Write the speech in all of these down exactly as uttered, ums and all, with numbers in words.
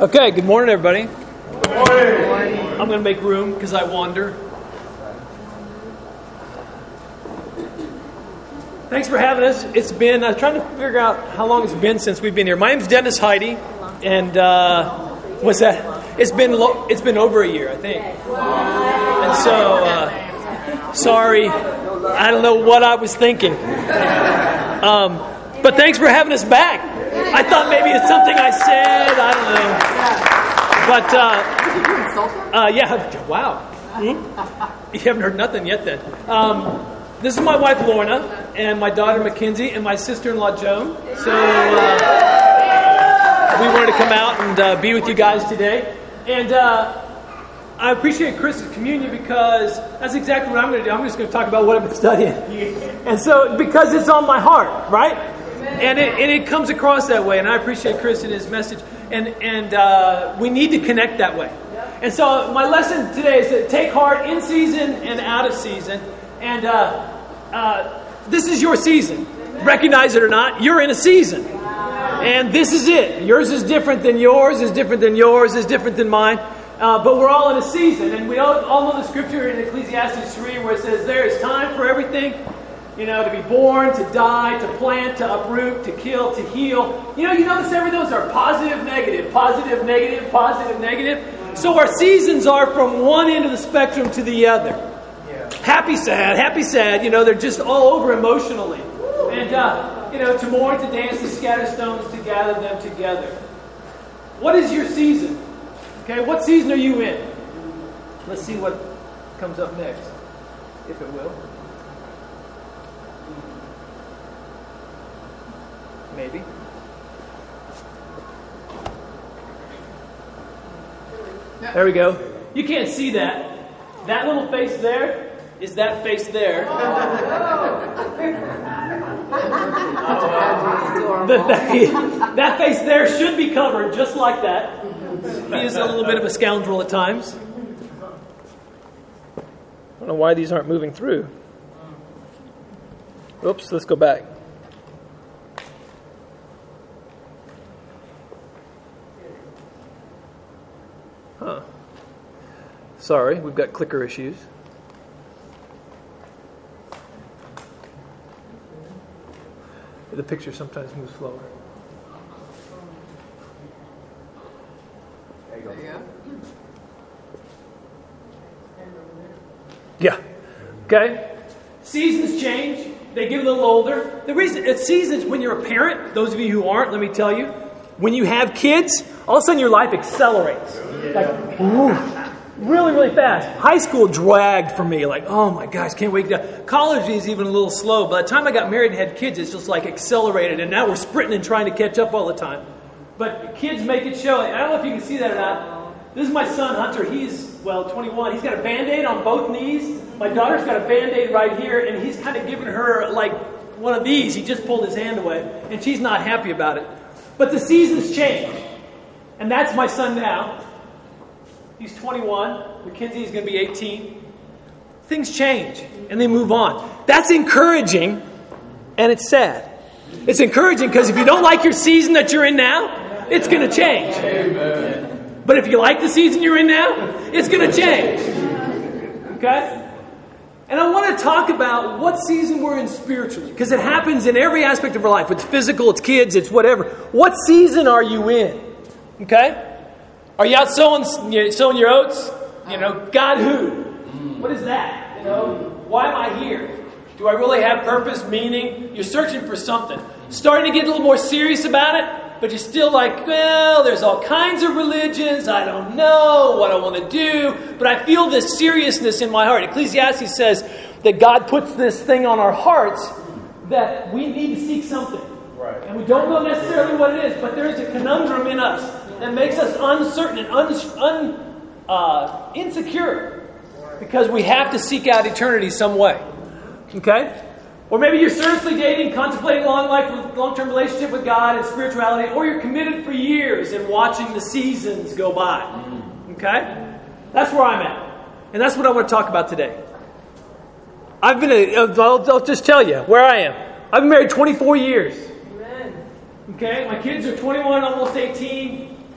Okay, good morning, everybody. Good morning. I'm going to make room because I wander. Thanks for having us. It's been, I'm trying to figure out how long it's been since we've been here. My name's Dennis Heidi, and uh, what's that? It's been lo- it's been over a year, I think. And so, uh, sorry, I don't know what I was thinking. Um, but thanks for having us back. I thought maybe it's something I said. I don't know. But, uh, uh, yeah, wow. Hmm? You haven't heard nothing yet then. Um, this is my wife, Lorna, and my daughter, Mackenzie, and my sister-in-law, Joan. So uh, we wanted to come out and uh, be with you guys today. And uh, I appreciate Chris's communion because that's exactly what I'm going to do. I'm just going to talk about what I've been studying. And so, because it's on my heart, right? And it, and it comes across that way, and I appreciate Chris and his message. And and uh, we need to connect that way. And so my lesson today is to take heart in season and out of season. And uh, uh, this is your season. Recognize it or not, you're in a season. And this is it. Yours is different than yours, is different than yours, is different than mine. Uh, but we're all in a season. And we all, all know the scripture in Ecclesiastes three where it says, there is time for everything. You know, to be born, to die, to plant, to uproot, to kill, to heal. You know, you notice every those are positive, negative, positive, negative, positive, negative. So our seasons are from one end of the spectrum to the other. Yeah. Happy, sad, happy, sad. You know, they're just all over emotionally. And, uh, you know, to mourn, to dance, to scatter stones, to gather them together. What is your season? Okay, what season are you in? Let's see what comes up next, if it will. Maybe. There we go. You can't see that. That little face there is that face there. the, that, that face there should be covered just like that. He is a little bit of a scoundrel at times. I don't know why these aren't moving through. Oops, let's go back. Huh. Sorry, we've got clicker issues. The picture sometimes moves slower. There you go. Yeah. Okay. Seasons change. They get a little older. The reason it's seasons when you're a parent, those of you who aren't, let me tell you, when you have kids, all of a sudden your life accelerates. Like, ooh, really, really fast. High school dragged for me. Like, oh my gosh, can't wait to... College is even a little slow. By the time I got married and had kids, it's just like accelerated. And now we're sprinting and trying to catch up all the time. But kids make it show. I don't know if you can see that or not. This is my son, Hunter. He's, well, twenty-one. He's got a Band-Aid on both knees. My daughter's got a Band-Aid right here. And he's kind of giving her, like, one of these. He just pulled his hand away. And she's not happy about it. But the seasons change. And that's my son now. He's twenty-one. Mackenzie is going to be eighteen. Things change and they move on. That's encouraging and it's sad. It's encouraging because if you don't like your season that you're in now, it's going to change. Amen. But if you like the season you're in now, it's going to change. Okay? And I want to talk about what season we're in spiritually because it happens in every aspect of our life. It's physical, it's kids, it's whatever. What season are you in? Okay? Are you out sowing, sowing your oats? You know, God who? What is that? You know, why am I here? Do I really have purpose, meaning? You're searching for something. Starting to get a little more serious about it, but you're still like, well, there's all kinds of religions. I don't know what I want to do, but I feel this seriousness in my heart. Ecclesiastes says that God puts this thing on our hearts that we need to seek something. Right. And we don't know necessarily what it is, but there is a conundrum in us that makes us uncertain and un, un, uh, insecure because we have to seek out eternity some way. Okay? Or maybe you're seriously dating, contemplating long life, long-term relationship with God and spirituality, or you're committed for years and watching the seasons go by. Okay? That's where I'm at. And that's what I want to talk about today. I've been, a, I'll, I'll just tell you where I am. I've been married twenty-four years. Okay, my kids are twenty-one, almost eighteen.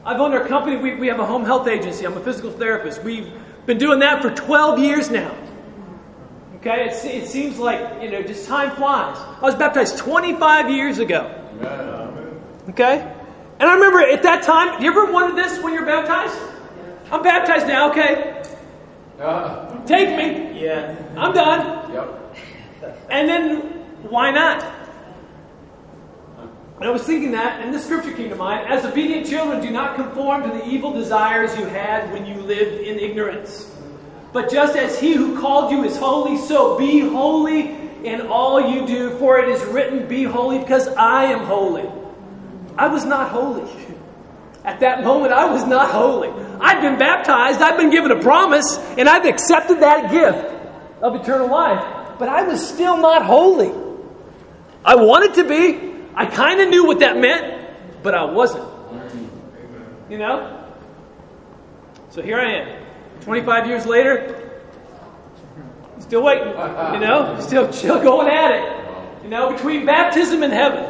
I've owned our company. We, we have a home health agency. I'm a physical therapist. We've been doing that for twelve years now. Okay, it, it seems like, you know, just time flies. I was baptized twenty-five years ago. Okay? And I remember at that time, you ever wanted this when you're baptized? I'm baptized now, okay? Take me. Yeah. I'm done. Yep. And then, why not? And I was thinking that, and this scripture came to mind. As obedient children, do not conform to the evil desires you had when you lived in ignorance. But just as He who called you is holy, so be holy in all you do. For it is written, be holy because I am holy. I was not holy. At that moment, I was not holy. I'd been baptized, I'd been given a promise, and I've accepted that gift of eternal life. But I was still not holy. I wanted to be. I kind of knew what that meant, but I wasn't. You know? So here I am. twenty-five years later, still waiting. You know? Still, still going at it. You know, between baptism and heaven.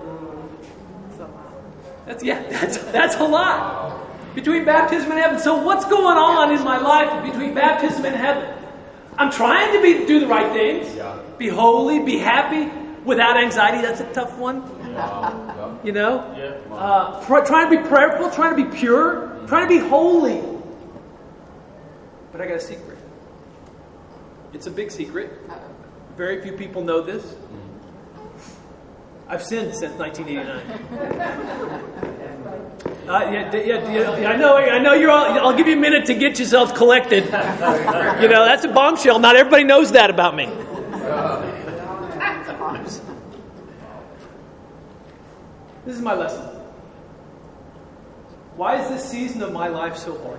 That's yeah, that's that's a lot. Between baptism and heaven. So what's going on in my life between baptism and heaven? I'm trying to be do the right things. Be holy, be happy, without anxiety. That's a tough one. You know? Uh, trying to be prayerful, trying to be pure, trying to be holy. But I got a secret. It's a big secret. Very few people know this. I've sinned since nineteen eighty-nine. Uh, yeah, yeah, yeah, I know. I know you're all. I'll give you a minute to get yourselves collected. You know, that's a bombshell. Not everybody knows that about me. This is my lesson. Why is this season of my life so hard?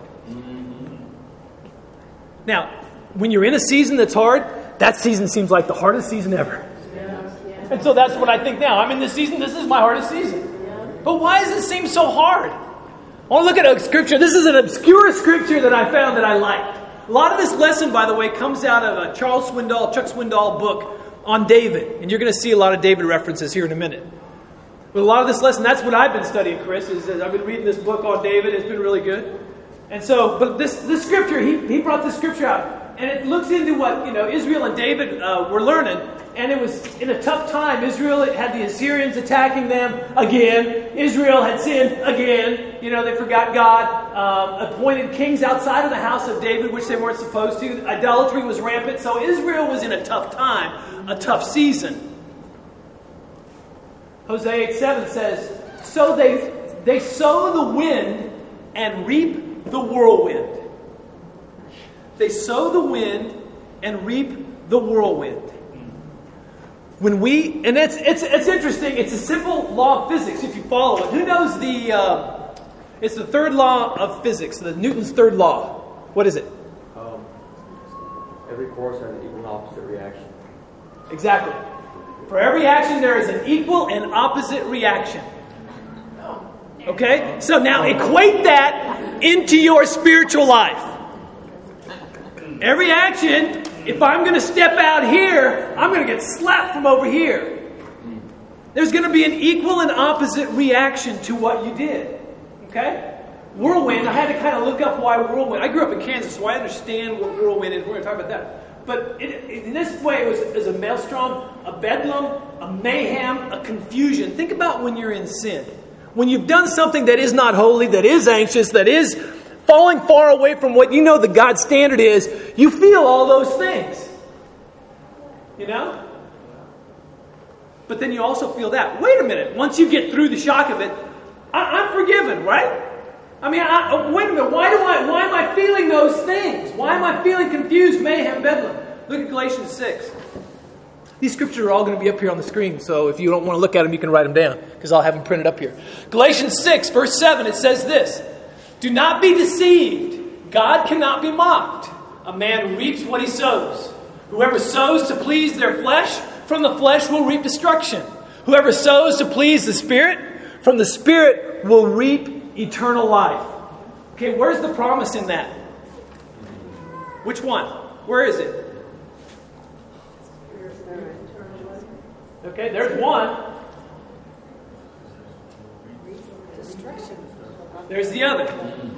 Now, when you're in a season that's hard, that season seems like the hardest season ever. And so that's what I think now. I'm in this season. This is my hardest season. But why does it seem so hard? I want to look at a scripture. This is an obscure scripture that I found that I liked. A lot of this lesson, by the way, comes out of a Charles Swindoll, Chuck Swindoll book on David. And you're going to see a lot of David references here in a minute. But a lot of this lesson, that's what I've been studying, Chris. Is I've been reading this book on David. It's been really good. And so, but this this scripture, he, he brought this scripture out. And it looks into what, you know, Israel and David uh, were learning. And it was in a tough time. Israel had the Assyrians attacking them again. Israel had sinned again. You know, they forgot God. Um, appointed kings outside of the house of David, which they weren't supposed to. Idolatry was rampant. So Israel was in a tough time, a tough season. Hosea eight seven says, So they, they sow the wind and reap the whirlwind. They sow the wind and reap the whirlwind. When we, and it's it's it's interesting. It's a simple law of physics if you follow it. Who knows the? Uh, it's the third law of physics, the Newton's third law. What is it? Um, every force has an equal and opposite reaction. Exactly. For every action, there is an equal and opposite reaction. Okay, so now equate that into your spiritual life. Every action. If I'm going to step out here, I'm going to get slapped from over here. There's going to be an equal and opposite reaction to what you did. Okay? Whirlwind, I had to kind of look up why whirlwind. I grew up in Kansas, so I understand what whirlwind is. We're going to talk about that. But it, in this way, it was, it was a maelstrom, a bedlam, a mayhem, a confusion. Think about when you're in sin. When you've done something that is not holy, that is anxious, that is falling far away from what you know the God standard is, you feel all those things. You know? But then you also feel that. Wait a minute. Once you get through the shock of it, I, I'm forgiven, right? I mean, I, wait a minute. Why do I? Why am I feeling those things? Why am I feeling confused, mayhem, bedlam? Look at Galatians six. These scriptures are all going to be up here on the screen, so if you don't want to look at them, you can write them down, because I'll have them printed up here. Galatians six, verse seven, it says this. Do not be deceived. God cannot be mocked. A man reaps what he sows. Whoever sows to please their flesh, from the flesh will reap destruction. Whoever sows to please the Spirit, from the Spirit will reap eternal life. Okay, where's the promise in that? Which one? Where is it? Okay, there's one. Destruction. There's the other.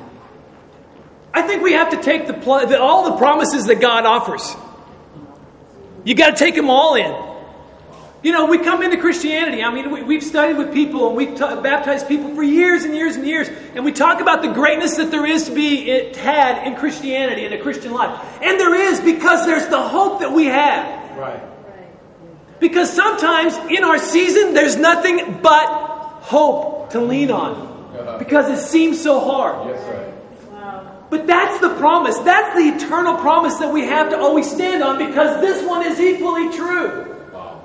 I think we have to take the, pl- the all the promises that God offers. You got to take them all in. You know, we come into Christianity. I mean, we, we've studied with people and we've ta- baptized people for years and years and years. And we talk about the greatness that there is to be it, had in Christianity and a Christian life. And there is, because there's the hope that we have. Right. Because sometimes in our season, there's nothing but hope to lean on. Because it seems so hard. Yes, right. But that's the promise. That's the eternal promise that we have to always stand on, because this one is equally true. Wow.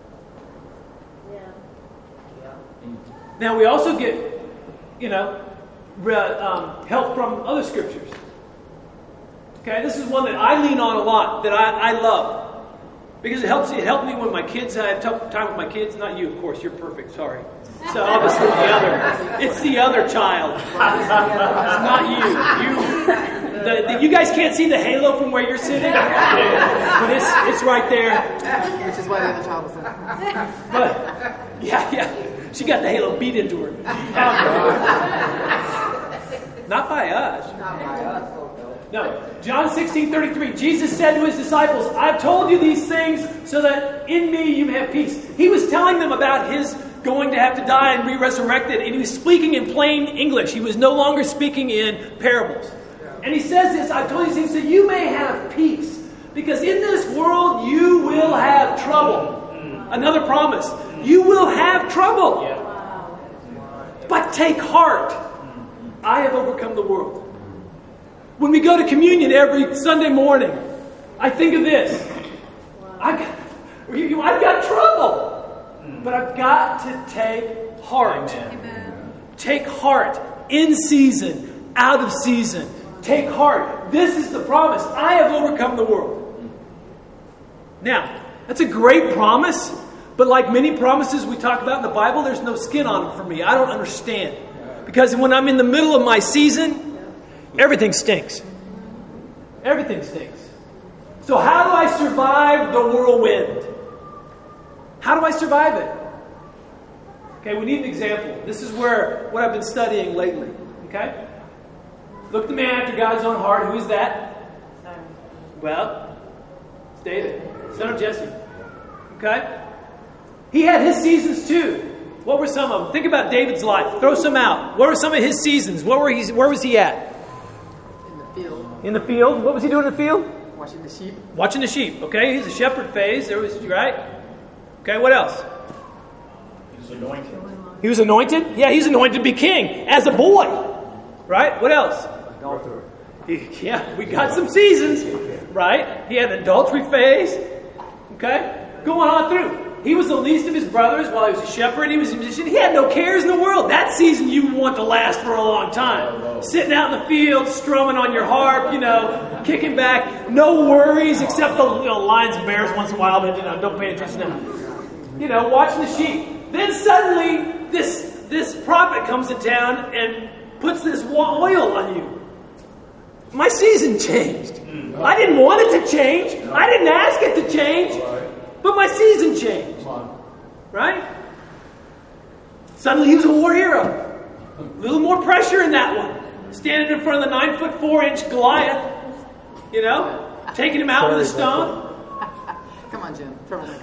Now we also get, you know, re- um, help from other scriptures. Okay, this is one that I lean on a lot, that I, I love. Because it helps. It helped me when my kids, I had a tough time with my kids. Not you, of course. You're perfect. Sorry. So obviously the other. It's the other child. It's not you. You, the, the, you guys can't see the halo from where you're sitting, but it's it's right there. Which is why the other child was there. But yeah, yeah, she got the halo beat into her. Not by us. Not by us. No. John sixteen thirty-three. Jesus said to his disciples, I've told you these things so that in me you may have peace. He was telling them about his going to have to die and be resurrected. And he was speaking in plain English. He was no longer speaking in parables. And he says this, I've told you these things so you may have peace. Because in this world you will have trouble. Another promise. You will have trouble. But take heart. I have overcome the world. When we go to communion every Sunday morning, I think of this. I got, I've got trouble, but I've got to take heart. Amen. Take heart in season, out of season. Take heart. This is the promise. I have overcome the world. Now, that's a great promise, but like many promises we talk about in the Bible, there's no skin on it for me. I don't understand. Because when I'm in the middle of my season, everything stinks. Everything stinks. So how do I survive the whirlwind? How do I survive it? Okay, we need an example. This is where what I've been studying lately. Okay? Look at the man after God's own heart. Who is that? Well, it's David, son of Jesse. Okay? He had his seasons too. What were some of them? Think about David's life. Throw some out. What were some of his seasons? What were he, where was he at? Field. In the field. What was he doing in the field? Watching the sheep. Watching the sheep. Okay, he's a shepherd phase. There was right. Okay, what else? He was anointed. He was anointed. Yeah, he's anointed to be king as a boy. Right. What else? Adulterer. He, yeah, we got some seasons. Right. He had an adultery phase. Okay, going on through. He was the least of his brothers while he was a shepherd. He was a musician. He had no cares in the world. That season you want to last for a long time. Sitting out in the field, strumming on your harp, you know, kicking back. No worries except the you know, lions and bears once in a while, but you know, don't pay attention to them. You know, watching the sheep. Then suddenly this, this prophet comes to town and puts this oil on you. My season changed. I didn't want it to change. I didn't ask it to change. But my season changed. Right? Suddenly he was a war hero. A little more pressure in that one. Standing in front of the nine foot four inch Goliath. You know? Taking him out with a stone. Come on, Jim.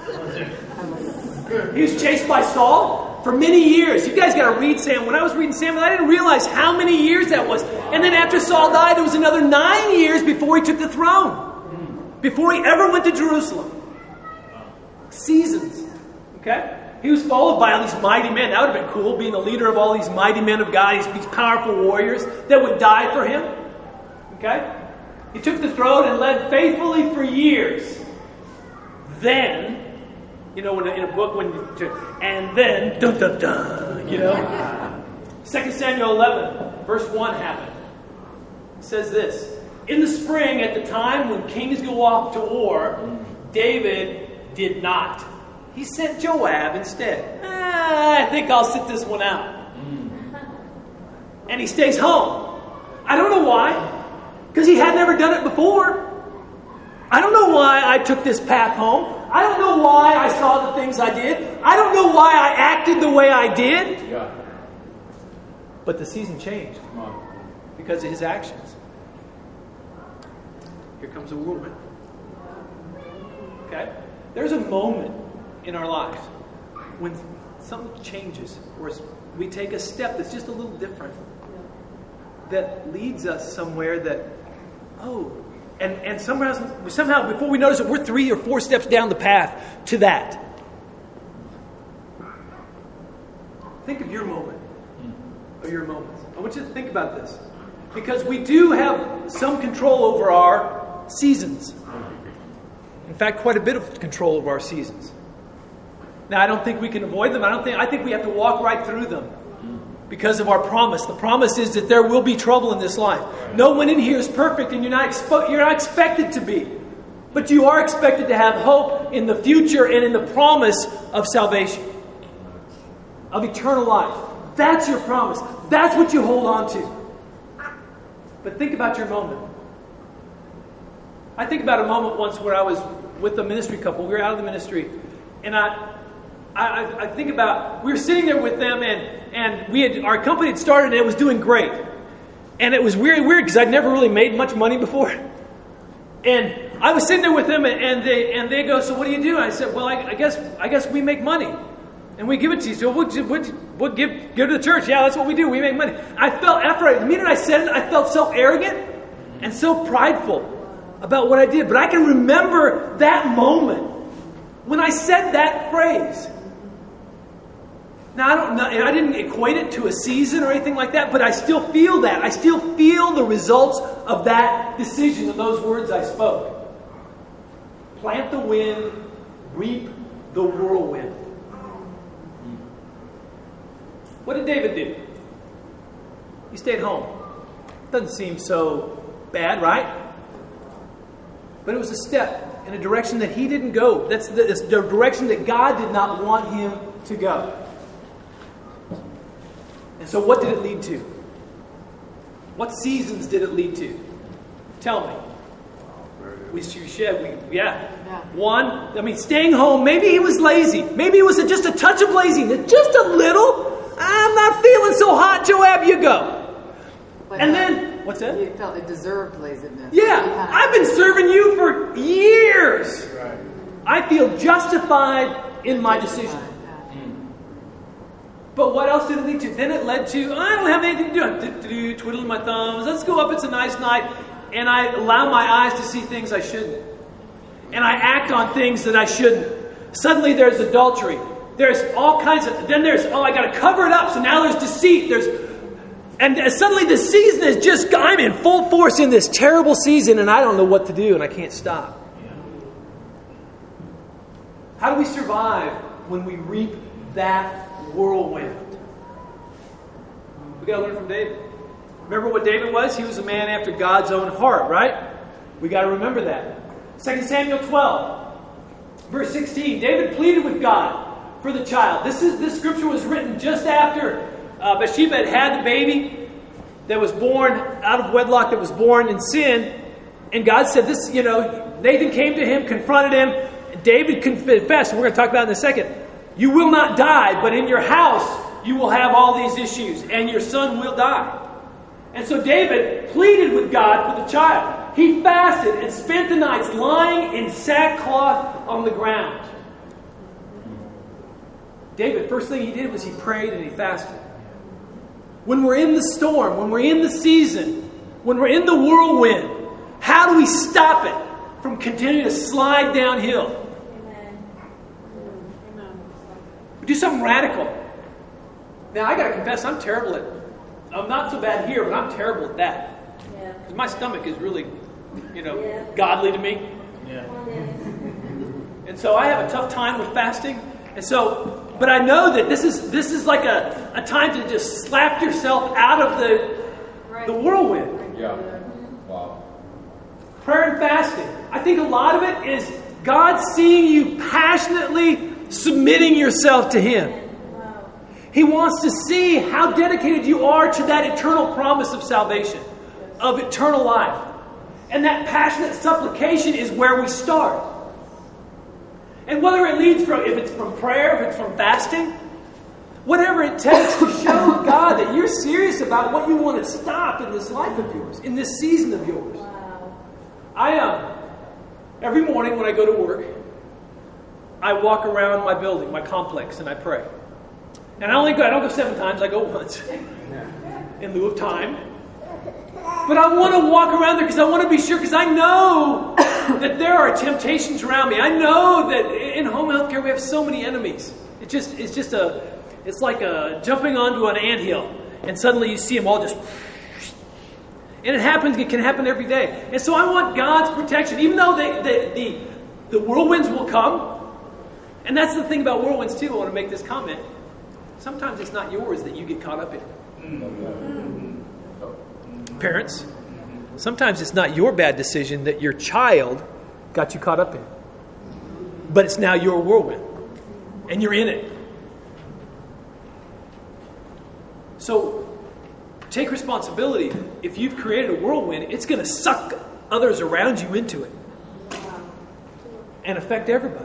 He was chased by Saul for many years. You guys got to read Samuel. When I was reading Samuel, I didn't realize how many years that was. And then after Saul died, it was another nine years before he took the throne. Before he ever went to Jerusalem. Seasons. Okay? He was followed by all these mighty men. That would have been cool, being the leader of all these mighty men of God, these, these powerful warriors that would die for him. Okay? He took the throne and led faithfully for years. Then, you know, in a, in a book, when you, to, and then, dun dun dun, you know. Second Samuel eleven, verse one happened. It says this. In the spring, at the time when kings go off to war, David did not. He sent Joab instead. Ah, I think I'll sit this one out. And he stays home. I don't know why. Because he had never done it before. I don't know why I took this path home. I don't know why I saw the things I did. I don't know why I acted the way I did. Yeah. But the season changed because of his actions. Here comes a whirlwind. Okay? There's a moment in our lives when something changes, or we take a step that's just a little different, that leads us somewhere that, oh, and, and somehow, somehow before we notice it, we're three or four steps down the path to that. Think of your moment, or your moments. I want you to think about this. Because we do have some control over our seasons. In fact, quite a bit of control over our seasons. Now, I don't think we can avoid them. I don't think. I think we have to walk right through them because of our promise. The promise is that there will be trouble in this life. No one in here is perfect, and you're not expo- you're not expected to be. But you are expected to have hope in the future and in the promise of salvation, of eternal life. That's your promise. That's what you hold on to. But think about your moment. I think about a moment once where I was with a ministry couple. We were out of the ministry. And I I, I think about, we were sitting there with them, and, and we had our company had started, and it was doing great. And it was weird, weird because I'd never really made much money before. And I was sitting there with them, and, and they and they go, so what do you do? And I said, well, I, I guess I guess we make money. And we give it to you. So we'll, we'll, we'll give, give to the church. Yeah, that's what we do. We make money. I felt, after I, the minute I said it, I felt so arrogant and so prideful about what I did. But I can remember that moment when I said that phrase. Now, I don't know, and I didn't equate it to a season or anything like that, but I still feel that. I still feel the results of that decision, of those words I spoke. Plant the wind, reap the whirlwind. What did David do? He stayed home. Doesn't seem so bad, right? But it was a step in a direction that he didn't go. That's the, that's the direction that God did not want him to go. And so what did it lead to? What seasons did it lead to? Tell me. We shed, we, yeah. Yeah. One, I mean, staying home, maybe he was lazy. Maybe it was a, just a touch of laziness. Just a little. I'm not feeling so hot, Joab, you go. But and uh, then, what's that? You felt it deserved laziness. Yeah, I've been serving you for years. Right. I feel justified in my decision. But what else did it lead to? Then it led to, I don't have anything to do. I'm do, twiddling my thumbs. Let's go up. It's a nice night. And I allow my eyes to see things I shouldn't. And I act on things that I shouldn't. Suddenly there's adultery. There's all kinds of, then there's, oh, I got to cover it up. So now there's deceit. There's, and suddenly the season is just, I'm in full force in this terrible season, and I don't know what to do, and I can't stop. How do we survive when we reap that whirlwind? We got to learn from David. Remember what David was? He was a man after God's own heart, right? We got to remember that. Second Samuel twelve, verse sixteen. David pleaded with God for the child. This is this scripture was written just after uh, Bathsheba had had the baby that was born out of wedlock, that was born in sin. And God said this, you know, Nathan came to him, confronted him. David confessed, and we're going to talk about it in a second. You will not die, but in your house you will have all these issues, and your son will die. And so David pleaded with God for the child. He fasted and spent the nights lying in sackcloth on the ground. David, first thing he did was he prayed and he fasted. When we're in the storm, when we're in the season, when we're in the whirlwind, how do we stop it from continuing to slide downhill? We do something radical. Now, I got to confess, I'm terrible at, I'm not so bad here, but I'm terrible at that. Yeah. Because my stomach is really, you know, Yeah. godly to me. Yeah. And so I have a tough time with fasting. And so, but I know that this is this is like a, a time to just slap yourself out of the, Right. the whirlwind. Yeah. Wow. Prayer and fasting. I think a lot of it is God seeing you passionately submitting yourself to Him. Wow. He wants to see how dedicated you are to that eternal promise of salvation, of eternal life. And that passionate supplication is where we start. And whether it leads from, if it's from prayer, if it's from fasting, Whatever it takes to show God that you're serious about what you want to stop in this life of yours, in this season of yours. Wow. I um, every morning when I go to work, I walk around my building, my complex, and I pray. And I only go, I don't go seven times, I go once in lieu of time. But I want to walk around there because I want to be sure, because I know that there are temptations around me. I know that in home health care we have so many enemies. It just it's just a it's like a jumping onto an anthill, and suddenly you see them all just. And it happens. It can happen every day. And so I want God's protection, even though they, the the the whirlwinds will come. And that's the thing about whirlwinds too. I want to make this comment. Sometimes it's not yours that you get caught up in. Parents, sometimes it's not your bad decision that your child got you caught up in. But it's now your whirlwind. And you're in it. So, take responsibility. If you've created a whirlwind, it's going to suck others around you into it. And affect everybody.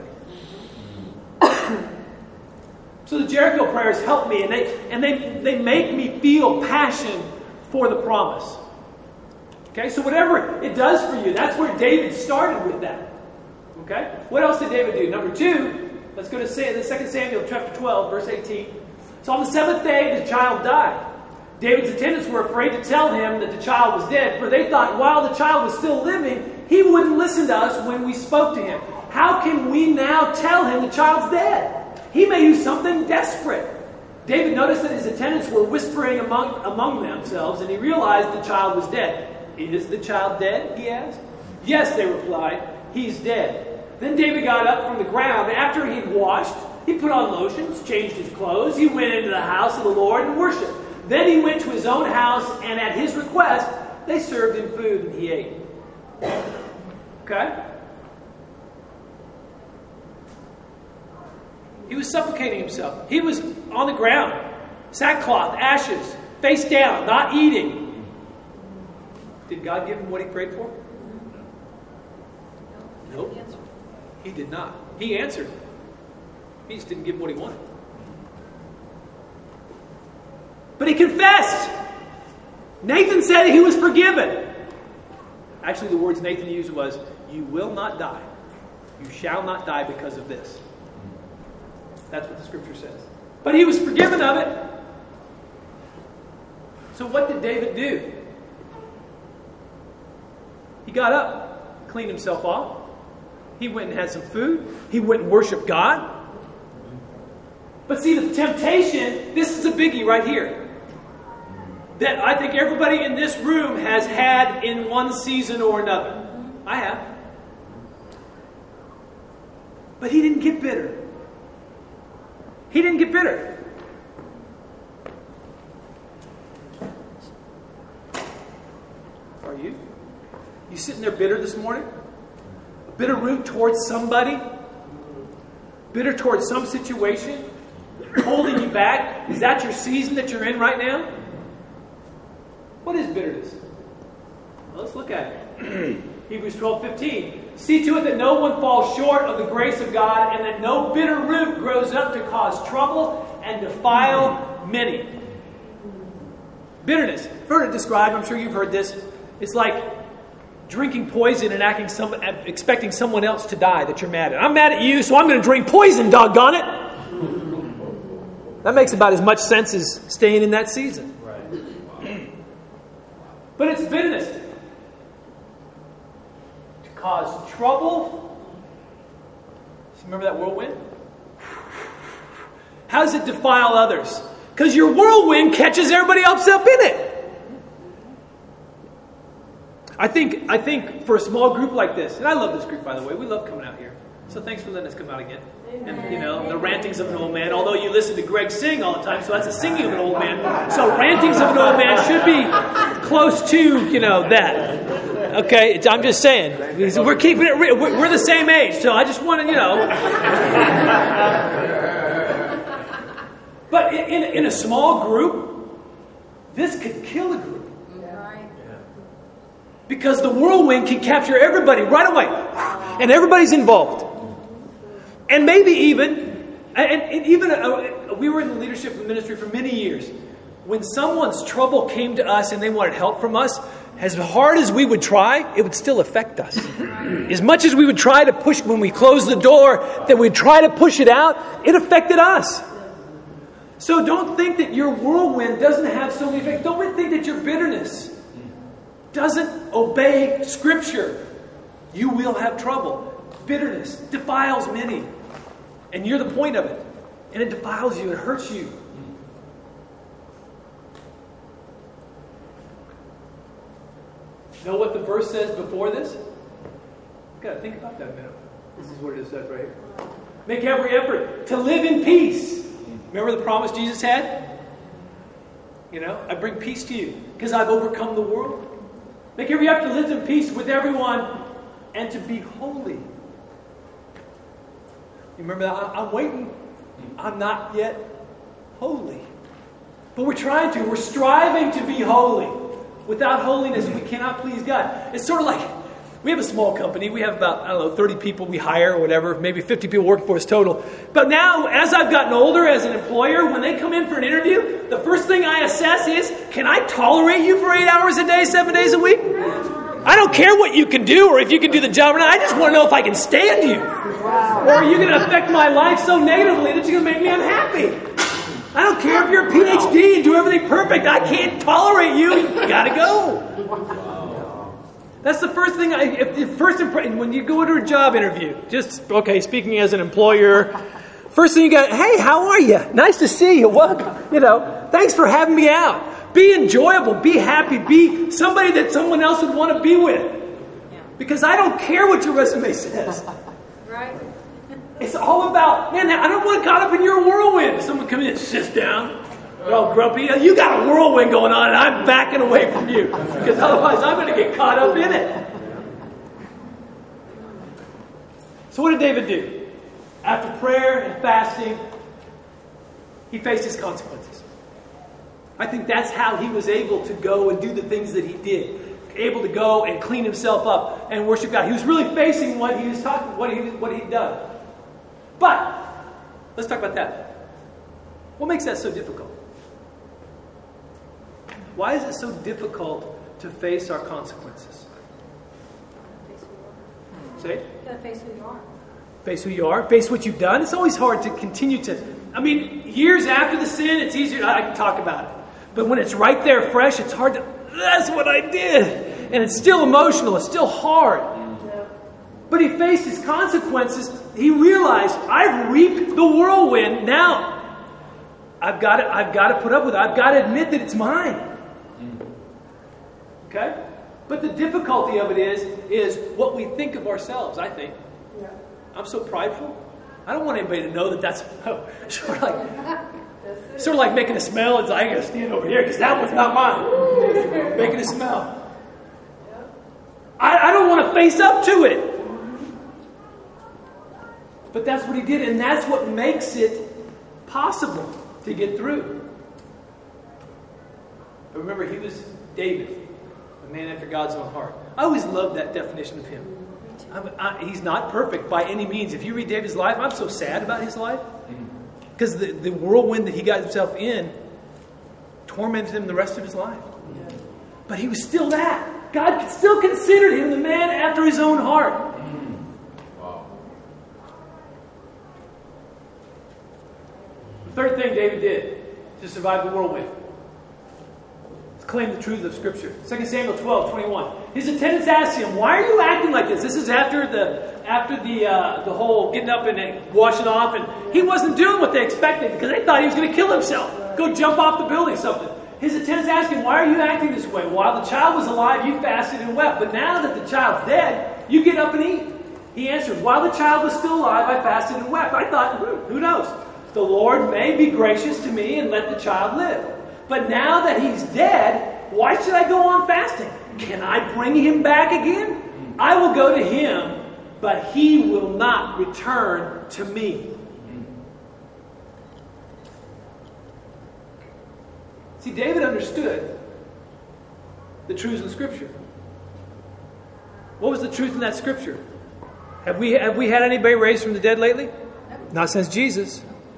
So the Jericho prayers help me, and they and they, they make me feel passion for the promise. Okay, so whatever it does for you, that's where David started with that. Okay? What else did David do? Number two, let's go to Second Samuel chapter twelve, verse eighteen. So on the seventh day, the child died. David's attendants were afraid to tell him that the child was dead, for they thought while the child was still living, he wouldn't listen to us when we spoke to him. How can we now tell him the child's dead? He may do something desperate. David noticed that his attendants were whispering among, among themselves, and he realized the child was dead. Is the child dead? He asked. Yes, they replied. He's dead. Then David got up from the ground. After he'd washed, he put on lotions, changed his clothes. He went into the house of the Lord and worshipped. Then he went to his own house, and at his request, they served him food, and he ate. Okay? He was suffocating himself. He was on the ground, sackcloth, ashes, face down, not eating. Did God give him what he prayed for? Nope. He did not. He answered. He just didn't give him what he wanted. But he confessed. Nathan said he was forgiven. Actually, the words Nathan used was, "You will not die. You shall not die because of this." That's what the scripture says. But he was forgiven of it. So what did David do? He got up, cleaned himself off. He went and had some food. He went and worshiped God. But see, the temptation, this is a biggie right here, that I think everybody in this room has had in one season or another. I have. But he didn't get bitter. He didn't get bitter. Are you? You sitting there bitter this morning? A bitter root towards somebody? Bitter towards some situation? Holding you back? Is that your season that you're in right now? What is bitterness? Well, let's look at it. Hebrews twelve fifteen. See to it that no one falls short of the grace of God, and that no bitter root grows up to cause trouble and defile many. Bitterness. I've heard it described, I'm sure you've heard this. It's like drinking poison and acting some, expecting someone else to die that you're mad at. I'm mad at you, so I'm going to drink poison, doggone it. That makes about as much sense as staying in that season. Right. But it's bitterness. To cause trouble. Remember that whirlwind? How does it defile others? Because your whirlwind catches everybody else up in it. I think I think for a small group like this, and I love this group, by the way. We love coming out here. So thanks for letting us come out again. And, you know, the rantings of an old man. Although you listen to Greg sing all the time, so that's a singing of an old man. So rantings of an old man should be close to, you know, that. Okay, it's, I'm just saying. We're keeping it real. We're, we're the same age, so I just want to, you know. But in, in a small group, this could kill a group. Because the whirlwind can capture everybody right away. And everybody's involved. And maybe even, And, and even uh, we were in the leadership ministry for many years. When someone's trouble came to us and they wanted help from us, as hard as we would try, it would still affect us. As much as we would try to push, when we closed the door, that we'd try to push it out, it affected us. So don't think that your whirlwind doesn't have so many effects. Don't think that your bitterness doesn't obey Scripture. You will have trouble. Bitterness defiles many. And you're the point of it. And it defiles you. It hurts you. Know what the verse says before this? You've got to think about that a minute. This is what it says right here. Make every effort to live in peace. Remember the promise Jesus had? You know, I bring peace to you because I've overcome the world. Make every effort to live in peace with everyone and to be holy. You remember that? I'm waiting. I'm not yet holy. But we're trying to. We're striving to be holy. Without holiness, we cannot please God. It's sort of like, we have a small company. We have about, I don't know, thirty people we hire or whatever. Maybe fifty people working for us total. But now, as I've gotten older as an employer, when they come in for an interview, the first thing I assess is, can I tolerate you for eight hours a day, seven days a week? I don't care what you can do or if you can do the job or not. I just want to know if I can stand you. Or are you going to affect my life so negatively that you're going to make me unhappy? I don't care if you're a P H D and do everything perfect. I can't tolerate you. You got to go. That's the first thing. I, if, if first impression when you go into a job interview. Just okay. Speaking as an employer, first thing you got. Hey, how are you? Nice to see you. Welcome. You know, thanks for having me out. Be enjoyable. Be happy. Be somebody that someone else would want to be with. Because I don't care what your resume says. Right. It's all about, man, I don't want to caught up in your whirlwind. Someone comes in and sits down. They're all grumpy. You got a whirlwind going on and I'm backing away from you. Because otherwise I'm going to get caught up in it. So what did David do? After prayer and fasting, he faced his consequences. I think that's how he was able to go and do the things that he did. Able to go and clean himself up and worship God. He was really facing what he was talking, what he what he'd done. But let's talk about that. What makes that so difficult? Why is it so difficult to face our consequences? Say? You gotta face who you are. Face who you are. Face what you've done. It's always hard to continue to. I mean, years after the sin, it's easier. I can talk about it. But when it's right there, fresh, it's hard to. That's what I did, and it's still emotional. It's still hard. But he faced his consequences. He realized, I've reaped the whirlwind. Now, I've got to, I've got to put up with it. I've got to admit that it's mine. Okay? But the difficulty of it is, is what we think of ourselves, I think. Yeah. I'm so prideful. I don't want anybody to know that that's oh, sort of like, sort of like making a smell. It's like, I got to stand over here because that was not mine. Making a smell. I, I don't want to face up to it. But that's what he did, and that's what makes it possible to get through. But remember, he was David, a man after God's own heart. I always loved that definition of him. I'm, I, he's not perfect by any means. If you read David's life, I'm so sad about his life. Because the, the whirlwind that he got himself in tormented him the rest of his life. But he was still that. God still considered him the man after his own heart. Third thing David did to survive the whirlwind is claim the truth of Scripture. Second Samuel twelve twenty-one. His attendants asked him, "Why are you acting like this?" This is after the after the uh, the whole getting up and washing off, and he wasn't doing what they expected because they thought he was going to kill himself, go jump off the building, something. His attendants asked him, "Why are you acting this way? While the child was alive, you fasted and wept, but now that the child's dead, you get up and eat." He answered, "While the child was still alive, I fasted and wept." I thought, who knows? The Lord may be gracious to me and let the child live. But now that he's dead, why should I go on fasting? Can I bring him back again? I will go to him, but he will not return to me. See, David understood the truths of Scripture. What was the truth in that Scripture? Have we, have we had anybody raised from the dead lately? Not since Jesus.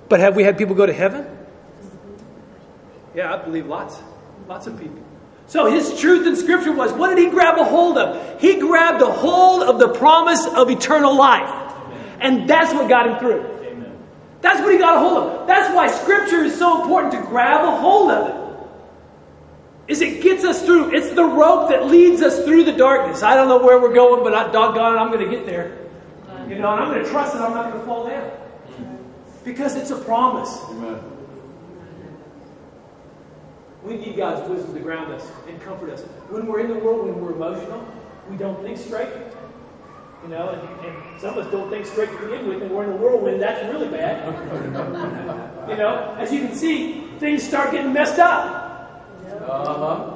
But have we had people go to heaven? Yeah, I believe lots. Lots of people. So his truth in Scripture was, what did he grab a hold of? He grabbed a hold of the promise of eternal life. And that's what got him through. Amen. That's what he got a hold of. That's why Scripture is so important to grab a hold of it. Is it gets us through. It's the rope that leads us through the darkness. I don't know where we're going, but I, doggone it, I'm going to get there. You know, and I'm going to trust that I'm not going to fall down. Because it's a promise. Amen. We need God's wisdom to ground us and comfort us. When we're in the world, when we're emotional, we don't think straight. You know, and, and some of us don't think straight to begin with, and we're in the whirlwind. That's really bad. You know, as you can see, things start getting messed up. Uh-huh.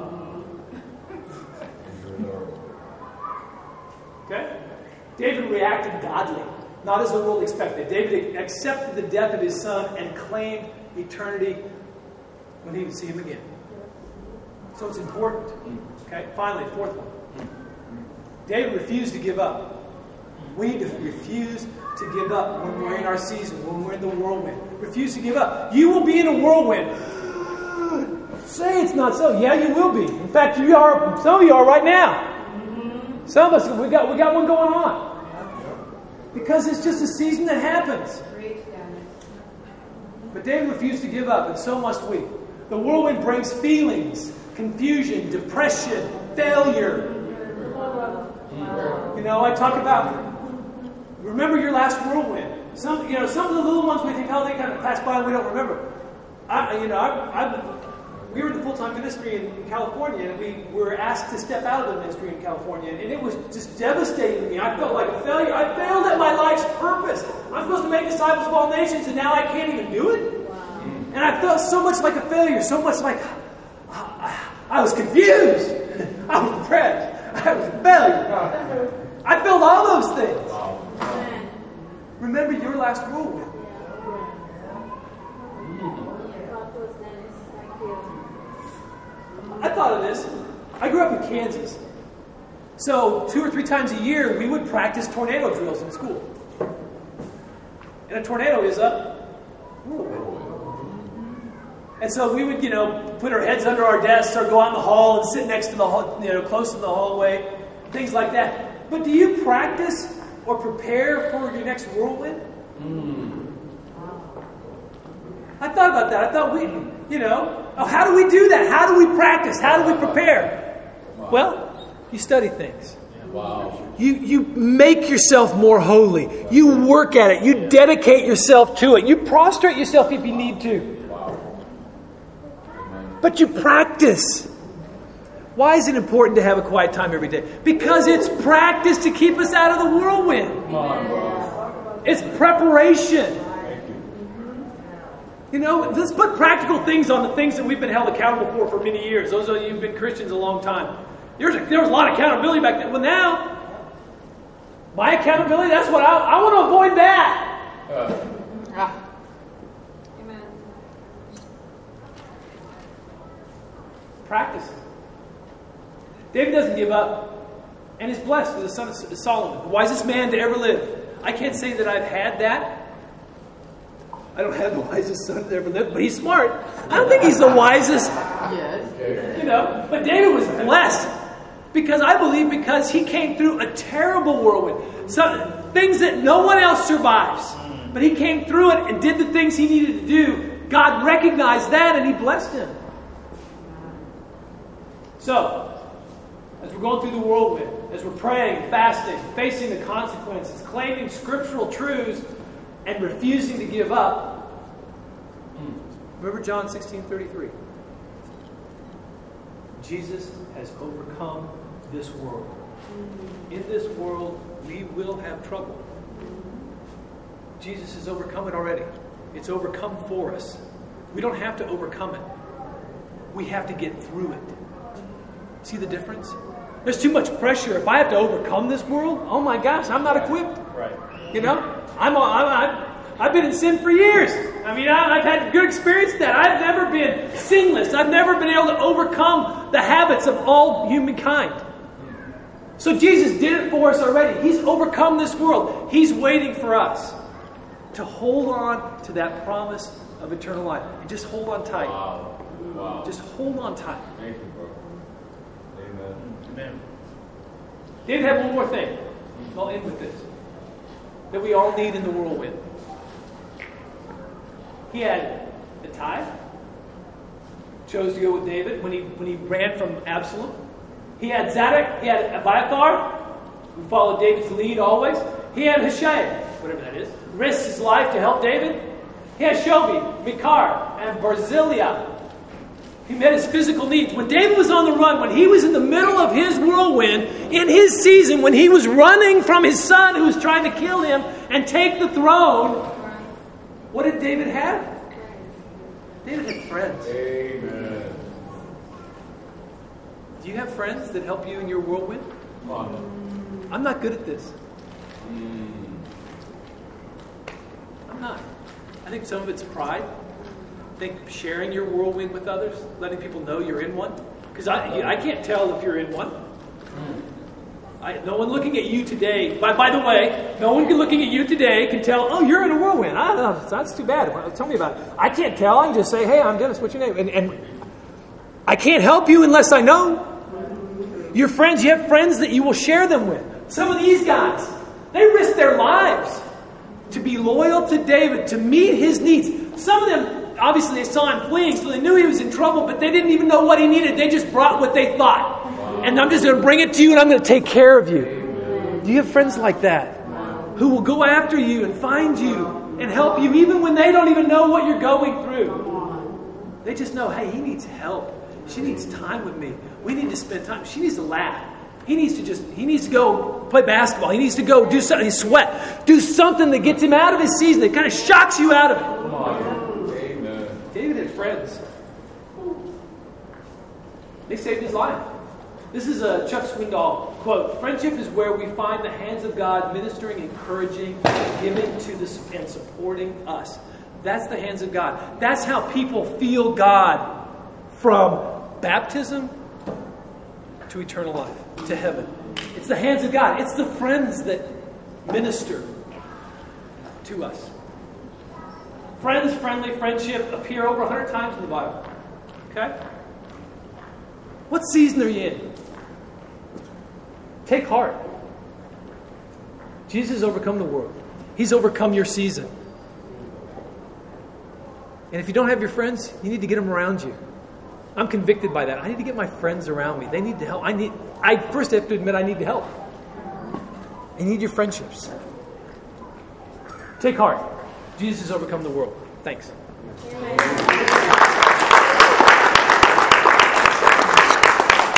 Okay? David reacted godly, not as the world expected. David accepted the death of his son and claimed eternity when he would see him again. So it's important. Okay? Finally, fourth one. David refused to give up. We need to refuse to give up when we're in our season, when we're in the whirlwind. Refuse to give up. You will be in a whirlwind. Say it's not so. Yeah, you will be. In fact, you are. Some of you are right now. Some of us, we got we got one going on. Because it's just a season that happens. But David refused to give up, and so must we. The whirlwind brings feelings, confusion, depression, failure. You know, I talk about, remember your last whirlwind. Some, you know, some of the little ones we think, oh, they kind of pass by and we don't remember. I, you know, I, I, we were in the full-time ministry in, in California, and we were asked to step out of the ministry in California, and it was just devastating to me. I felt like a failure. I failed at my life's purpose. I'm supposed to make disciples of all nations, and now I can't even do it. Wow. And I felt so much like a failure, so much like I, I was confused. I was depressed. I was a failure. I felt all those things. Wow. Remember your last whirlwind. I thought of this. I grew up in Kansas. So two or three times a year, we would practice tornado drills in school. And a tornado is a whirlwind. And so we would, you know, put our heads under our desks or go out in the hall and sit next to the hall, you know, close to the hallway, things like that. But do you practice or prepare for your next whirlwind? Mm. I thought about that. I thought we, you know, oh, how do we do that? How do we practice? How do we prepare? Wow. Well, you study things. Wow. You you make yourself more holy. You work at it. You dedicate yourself to it. You prostrate yourself if you need to. Wow. But you practice. Why is it important to have a quiet time every day? Because it's practice to keep us out of the whirlwind. Come on, bro. It's preparation. You know, let's put practical things on the things that we've been held accountable for for many years. Those of you who've been Christians a long time. There's a, there was a lot of accountability back then. Well, now, my accountability, that's what I, I want to avoid that. Uh. Ah. Amen. Practice. David doesn't give up. And is blessed with the son of Solomon, the wisest man to ever live. I can't say that I've had that. I don't have the wisest son that ever lived, but he's smart. I don't think he's the wisest. Yes. You know, but David was blessed. Because I believe because he came through a terrible whirlwind. Some things that no one else survives. But he came through it and did the things he needed to do. God recognized that and he blessed him. So, as we're going through the whirlwind, as we're praying, fasting, facing the consequences, claiming scriptural truths, and refusing to give up, remember John sixteen thirty-three. Jesus has overcome this world. In this world, we will have trouble. Jesus has overcome it already. It's overcome for us. We don't have to overcome it. We have to get through it. See the difference? There's too much pressure. If I have to overcome this world, oh my gosh, I'm not equipped. Right. You know, I'm, I'm, I'm I've been in sin for years. I mean, I, I've had good experience with that. I've never been sinless. I've never been able to overcome the habits of all humankind. So Jesus did it for us already. He's overcome this world. He's waiting for us. to hold on to that promise of eternal life. And just hold on tight. Wow. Wow. Just hold on tight. Thank you, bro. Amen. Amen. David had one more thing. I'll end with this. That we all need in the whirlwind. He had the tithe. Chose to go with David when he when he ran from Absalom. He had Zadok. He had Abiathar, who followed David's lead always. He had Hushai, whatever that is, risked his life to help David. He had Shobi, Mikar, and Barzillai. He met his physical needs. When David was on the run, when he was in the middle of his whirlwind, in his season, when he was running from his son who was trying to kill him and take the throne, what did David have? David had friends. Amen. Do you have friends that help you in your whirlwind? I'm not good at this. I'm not. I think some of it's pride. I think sharing your whirlwind with others, letting people know you're in one. Because I, I can't tell if you're in one. I, no one looking at you today, by, by the way, no one looking at you today can tell, oh, you're in a whirlwind. I don't know, that's too bad. Well, tell me about it. I can't tell. I can just say, hey, I'm Dennis, what's your name? And, and I can't help you unless I know. Your friends, you have friends that you will share them with. Some of these guys, they risk their lives to be loyal to David, to meet his needs. Some of them, obviously, they saw him fleeing, so they knew he was in trouble, but they didn't even know what he needed. They just brought what they thought. And I'm just going to bring it to you, and I'm going to take care of you. Do you have friends like that? Who will go after you and find you and help you, even when they don't even know what you're going through? They just know, hey, he needs help. She needs time with me. We need to spend time. She needs to laugh. He needs to just, he needs to go play basketball. He needs to go do something, sweat. Do something that gets him out of his season, that kind of shocks you out of it. Come on. Amen. David had friends. They saved his life. This is a Chuck Swindoll quote. Friendship is where we find the hands of God ministering, encouraging, giving to this and supporting us. That's the hands of God. That's how people feel God from baptism to eternal life, to heaven. It's the hands of God. It's the friends that minister to us. Friends, friendly, friendship appear over a hundred times in the Bible. Okay? What season are you in? Take heart. Jesus has overcome the world. He's overcome your season. And if you don't have your friends, you need to get them around you. I'm convicted by that. I need to get my friends around me. They need to help. I need. I first have to admit I need to help. You need your friendships. Take heart. Jesus has overcome the world. Thanks. Amen.